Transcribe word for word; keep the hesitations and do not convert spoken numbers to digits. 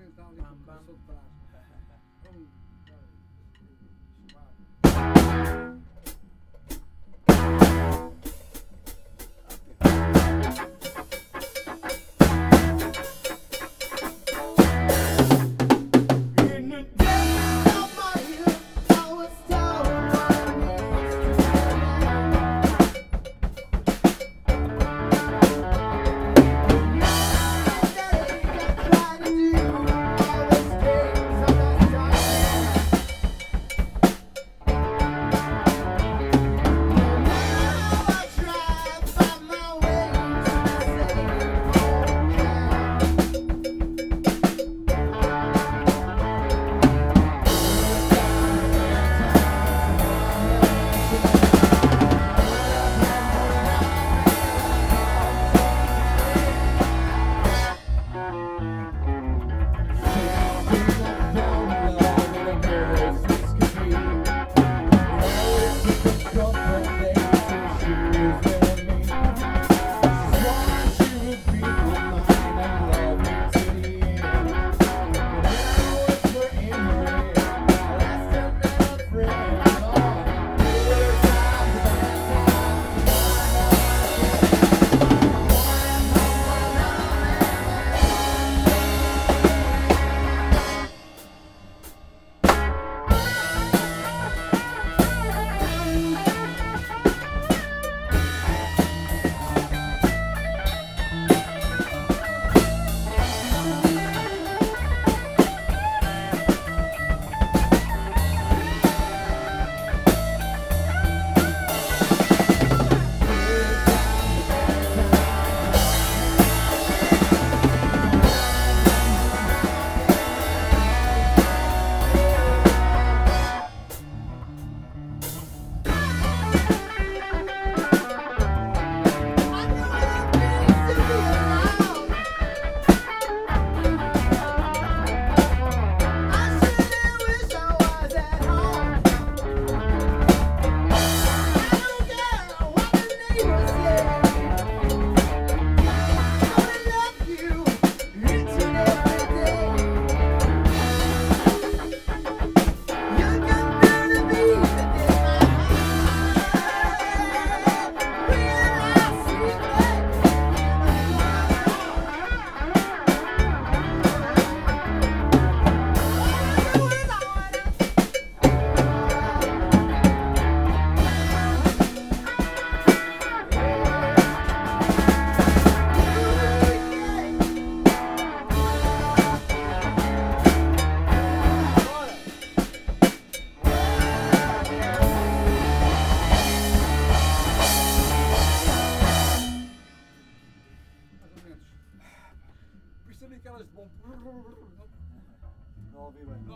mental ali Bam, com o bam. professor de trás. Um, dois, quatro. In the days of my youth, I was down on my knees nowadays I try to do all those things I'm not done. Now I try to find my way to the same old path. Mais ou menos. Percebi aquelas de bom. Não ouvi bem.